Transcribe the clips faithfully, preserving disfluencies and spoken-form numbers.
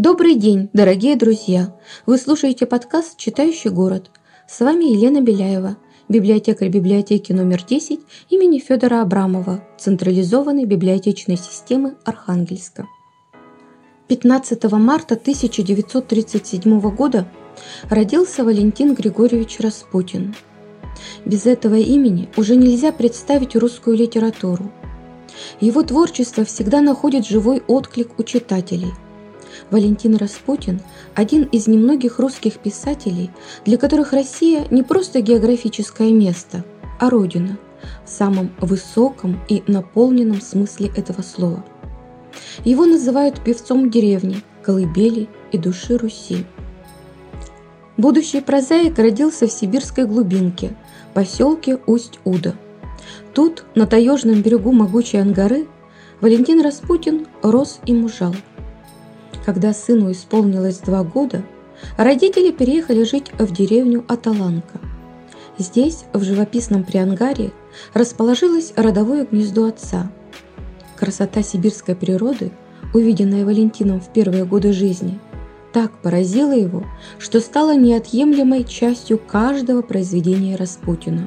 Добрый день, дорогие друзья! Вы слушаете подкаст «Читающий город». С вами Елена Беляева, библиотекарь библиотеки номер десять имени Федора Абрамова, централизованной библиотечной системы Архангельска. пятнадцатого марта тысяча девятьсот тридцать седьмого года родился Валентин Григорьевич Распутин. Без этого имени уже нельзя представить русскую литературу. Его творчество всегда находит живой отклик у читателей. Валентин Распутин – один из немногих русских писателей, для которых Россия не просто географическое место, а родина в самом высоком и наполненном смысле этого слова. Его называют певцом деревни, колыбели и души Руси. Будущий прозаик родился в сибирской глубинке, поселке Усть-Уда. Тут, на таежном берегу могучей Ангары, Валентин Распутин рос и мужал. Когда сыну исполнилось два года, родители переехали жить в деревню Аталанка. Здесь, в живописном Приангаре, расположилось родовое гнездо отца. Красота сибирской природы, увиденная Валентином в первые годы жизни, так поразила его, что стала неотъемлемой частью каждого произведения Распутина.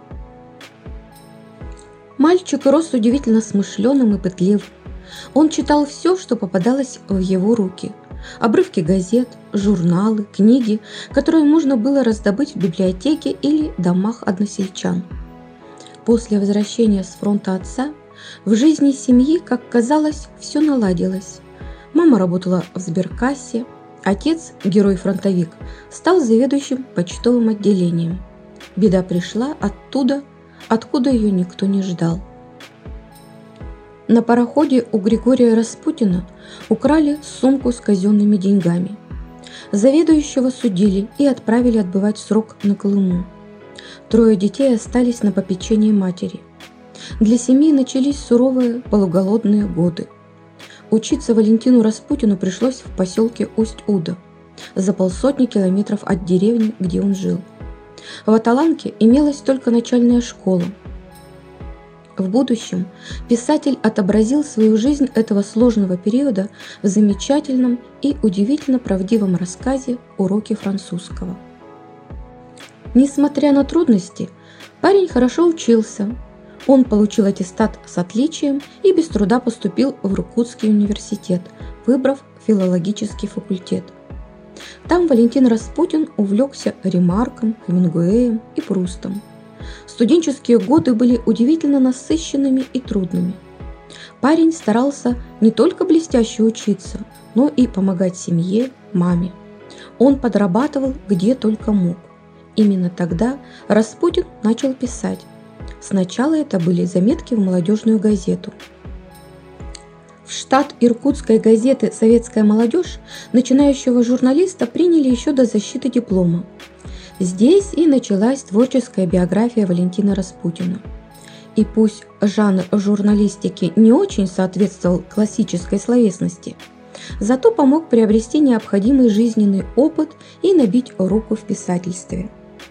Мальчик рос удивительно смышленым и пытливым. Он читал все, что попадалось в его руки. Обрывки газет, журналы, книги, которые можно было раздобыть в библиотеке или домах односельчан. После возвращения с фронта отца в жизни семьи, как казалось, все наладилось. Мама работала в сберкассе, отец, герой-фронтовик, стал заведующим почтовым отделением. Беда пришла оттуда, откуда ее никто не ждал. На пароходе у Григория Распутина украли сумку с казенными деньгами. Заведующего судили и отправили отбывать срок на Колыму. Трое детей остались на попечении матери. Для семьи начались суровые полуголодные годы. Учиться Валентину Распутину пришлось в поселке Усть-Уда, за полсотни километров от деревни, где он жил. В Аталанке имелась только начальная школа. В будущем писатель отобразил свою жизнь этого сложного периода в замечательном и удивительно правдивом рассказе «Уроки французского». Несмотря на трудности, парень хорошо учился. Он получил аттестат с отличием и без труда поступил в Иркутский университет, выбрав филологический факультет. Там Валентин Распутин увлекся Ремарком, Хемингуэем и Прустом. Студенческие годы были удивительно насыщенными и трудными. Парень старался не только блестяще учиться, но и помогать семье, маме. Он подрабатывал где только мог. Именно тогда Распутин начал писать. Сначала это были заметки в молодежную газету. В штат иркутской газеты «Советская молодежь» начинающего журналиста приняли еще до защиты диплома. Здесь и началась творческая биография Валентина Распутина. И пусть жанр журналистики не очень соответствовал классической словесности, зато помог приобрести необходимый жизненный опыт и набить руку в писательстве.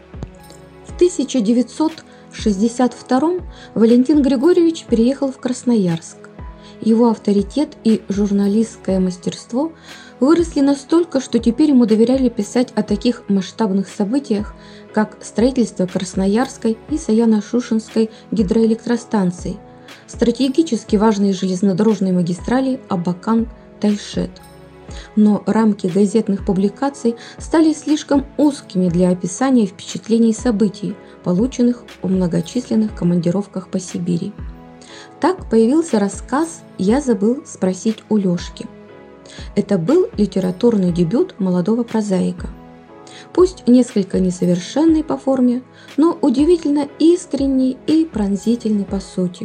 В тысяча девятьсот шестьдесят втором Валентин Григорьевич переехал в Красноярск. Его авторитет и журналистское мастерство выросли настолько, что теперь ему доверяли писать о таких масштабных событиях, как строительство Красноярской и Саяно-Шушенской гидроэлектростанций, стратегически важные железнодорожные магистрали Абакан-Тайшет. Но рамки газетных публикаций стали слишком узкими для описания впечатлений событий, полученных в многочисленных командировках по Сибири. Так появился рассказ «Я забыл спросить у Лёшки». Это был литературный дебют молодого прозаика. Пусть несколько несовершенный по форме, но удивительно искренний и пронзительный по сути.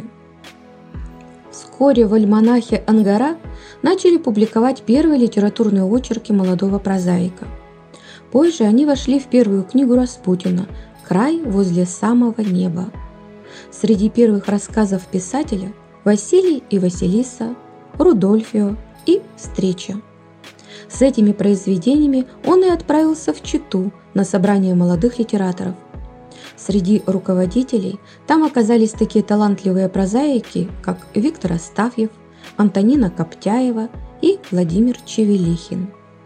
Вскоре в альманахе «Ангара» начали публиковать первые литературные очерки молодого прозаика. Позже они вошли в первую книгу Распутина «Край возле самого неба». Среди первых рассказов писателя «Василий и Василиса», «Рудольфио» и «Встреча». С этими произведениями он и отправился в Читу на собрание молодых литераторов. Среди руководителей там оказались такие талантливые прозаики, как Виктор Астафьев, Антонина Коптяева и Владимир Чевелихин.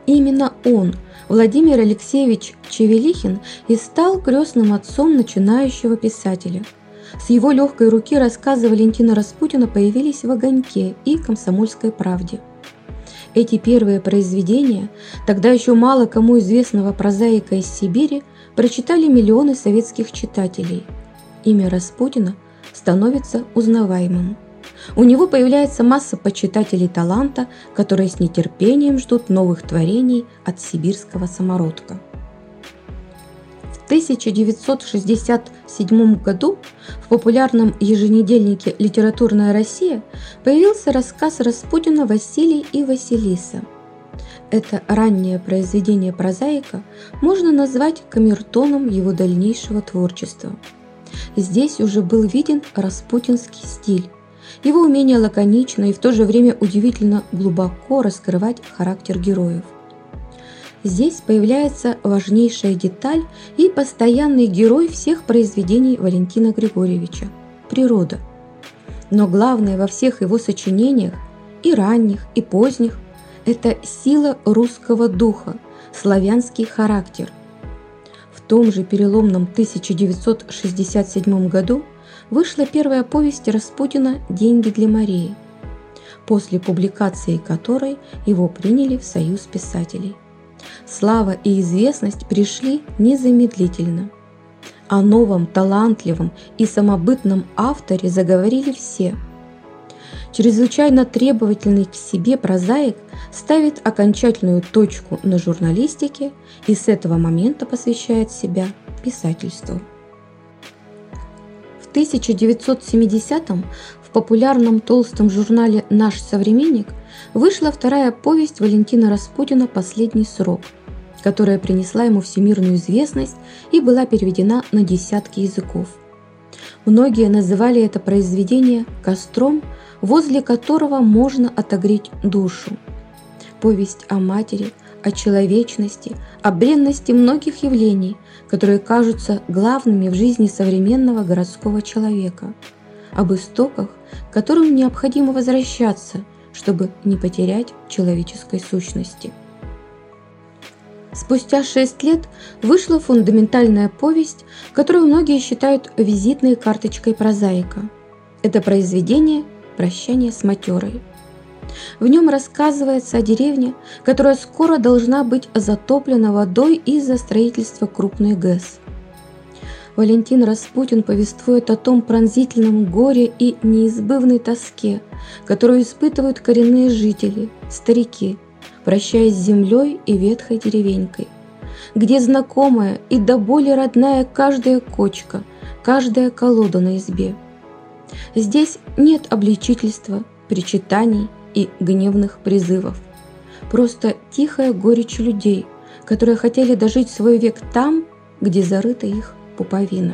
Именно он, Владимир Алексеевич Чевелихин, и стал крестным отцом начинающего писателя. С его легкой руки рассказы Валентина Распутина появились в «Огоньке» и «Комсомольской правде». Эти первые произведения, тогда еще мало кому известного прозаика из Сибири, прочитали миллионы советских читателей. Имя Распутина становится узнаваемым. У него появляется масса почитателей таланта, которые с нетерпением ждут новых творений от сибирского самородка. В тысяча девятьсот шестьдесят седьмом году в популярном еженедельнике «Литературная Россия» появился рассказ Распутина «Василий и Василиса». Это раннее произведение прозаика можно назвать камертоном его дальнейшего творчества. Здесь уже был виден распутинский стиль, его умение лаконично и в то же время удивительно глубоко раскрывать характер героев. Здесь появляется важнейшая деталь и постоянный герой всех произведений Валентина Григорьевича – природа. Но главное во всех его сочинениях, и ранних, и поздних, это сила русского духа, славянский характер. В том же переломном тысяча девятьсот шестьдесят седьмом году вышла первая повесть Распутина «Деньги для Марии», после публикации которой его приняли в Союз писателей. Слава и известность пришли незамедлительно. О новом, талантливом и самобытном авторе заговорили все. Чрезвычайно требовательный к себе прозаик ставит окончательную точку на журналистике и с этого момента посвящает себя писательству. В тысяча девятьсот семидесятом в популярном толстом журнале «Наш современник» вышла вторая повесть Валентина Распутина «Последний срок», которая принесла ему всемирную известность и была переведена на десятки языков. Многие называли это произведение костром, возле которого можно отогреть душу. Повесть о матери, о человечности, о бренности многих явлений, которые кажутся главными в жизни современного городского человека, об истоках, к которым необходимо возвращаться, чтобы не потерять человеческой сущности. Спустя шесть лет вышла фундаментальная повесть, которую многие считают визитной карточкой прозаика. Это произведение «Прощание с матерой». В нем рассказывается о деревне, которая скоро должна быть затоплена водой из-за строительства крупной ГЭС. Валентин Распутин повествует о том пронзительном горе и неизбывной тоске, которую испытывают коренные жители, старики, прощаясь с землей и ветхой деревенькой, где знакомая и до боли родная каждая кочка, каждая колода на избе. Здесь нет обличительства, причитаний и гневных призывов. Просто тихая горечь людей, которые хотели дожить свой век там, где зарыта их пуповина.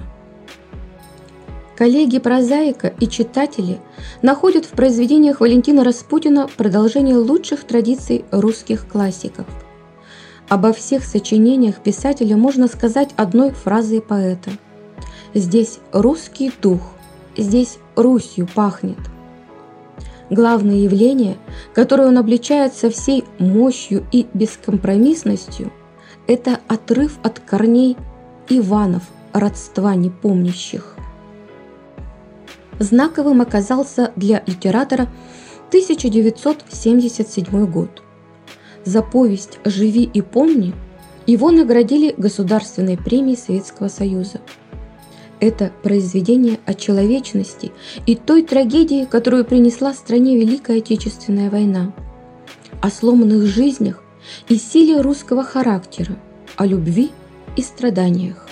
Коллеги прозаика и читатели находят в произведениях Валентина Распутина продолжение лучших традиций русских классиков. Обо всех сочинениях писателя можно сказать одной фразой поэта: «Здесь русский дух, здесь Русью пахнет». Главное явление, которое он обличает со всей мощью и бескомпромиссностью, это отрыв от корней Иванов, родства непомнящих. Знаковым оказался для литератора тысяча девятьсот семьдесят седьмой год. За повесть «Живи и помни» его наградили Государственной премией Советского Союза. Это произведение о человечности и той трагедии, которую принесла стране Великая Отечественная война, о сломанных жизнях и силе русского характера, о любви и страданиях.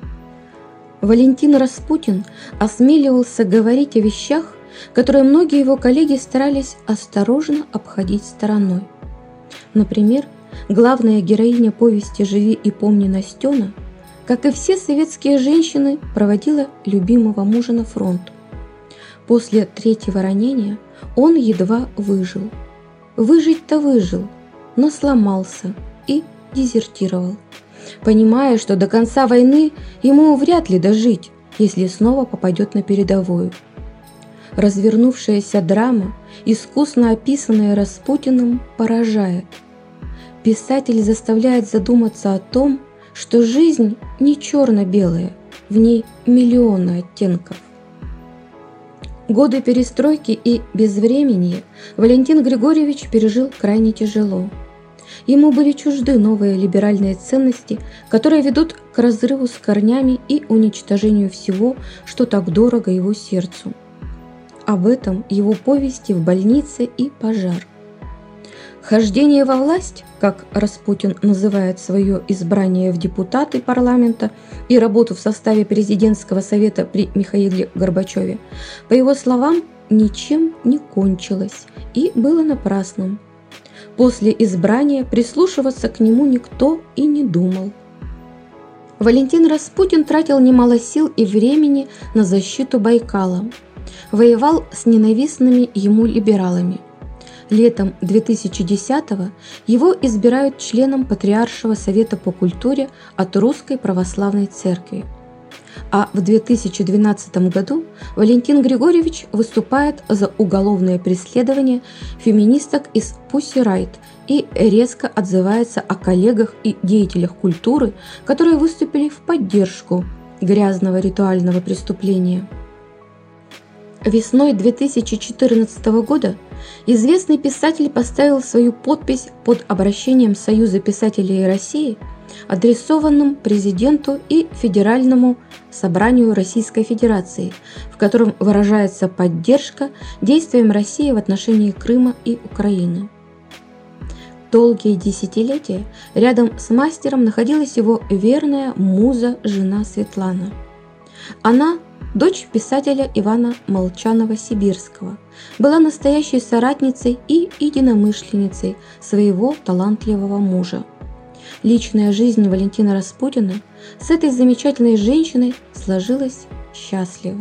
Валентин Распутин осмеливался говорить о вещах, которые многие его коллеги старались осторожно обходить стороной. Например, главная героиня повести «Живи и помни» Настена, как и все советские женщины, проводила любимого мужа на фронт. После третьего ранения он едва выжил. Выжить-то выжил, но сломался и дезертировал, понимая, что до конца войны ему вряд ли дожить, если снова попадет на передовую. Развернувшаяся драма, искусно описанная Распутиным, поражает. писатель заставляет задуматься о том, что жизнь не черно-белая, в ней миллионы оттенков. Годы перестройки и безвременья Валентин Григорьевич пережил крайне тяжело. Ему были чужды новые либеральные ценности, которые ведут к разрыву с корнями и уничтожению всего, что так дорого его сердцу. Об этом его повести «В больнице» и «Пожар». Хождение во власть, как Распутин называет свое избрание в депутаты парламента и работу в составе президентского совета при Михаиле Горбачеве, по его словам, ничем не кончилось и было напрасным. После избрания прислушиваться к нему никто и не думал. Валентин Распутин тратил немало сил и времени на защиту Байкала, воевал с ненавистными ему либералами. Летом две тысячи десятого его избирают членом Патриаршего совета по культуре от Русской православной церкви. А в две тысячи двенадцатом году Валентин Григорьевич выступает за уголовное преследование феминисток из Pussy Riot и резко отзывается о коллегах и деятелях культуры, которые выступили в поддержку грязного ритуального преступления. Весной две тысячи четырнадцатого года известный писатель поставил свою подпись под обращением Союза писателей России, адресованным президенту и Федеральному собранию Российской Федерации, в котором выражается поддержка действиям России в отношении Крыма и Украины. Долгие десятилетия рядом с мастером находилась его верная муза, жена Светлана. Она, дочь писателя Ивана Молчанова-Сибирского, была настоящей соратницей и единомышленницей своего талантливого мужа. Личная жизнь Валентина Распутина с этой замечательной женщиной сложилась счастливо.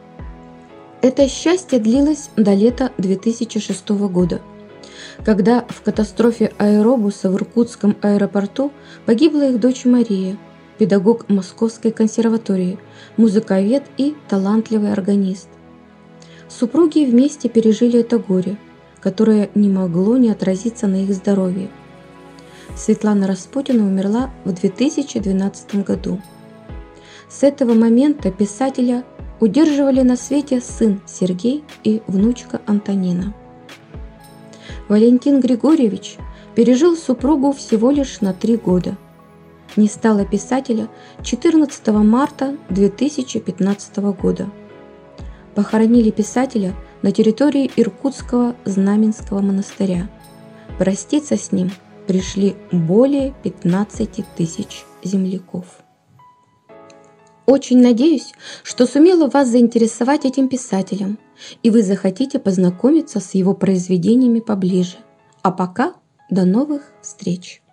Это счастье длилось до лета две тысячи шестого года, когда в катастрофе аэробуса в Иркутском аэропорту погибла их дочь Мария, педагог Московской консерватории, музыковед и талантливый органист. Супруги вместе пережили это горе, которое не могло не отразиться на их здоровье. Светлана Распутина умерла в две тысячи двенадцатом году. С этого момента писателя удерживали на свете сын Сергей и внучка Антонина. Валентин Григорьевич пережил супругу всего лишь на три года. Не стало писателя четырнадцатого марта две тысячи пятнадцатого года. Похоронили писателя на территории Иркутского Знаменского монастыря. Проститься с ним пришли более пятнадцати тысяч земляков. Очень надеюсь, что сумела вас заинтересовать этим писателем, и вы захотите познакомиться с его произведениями поближе. А пока до новых встреч!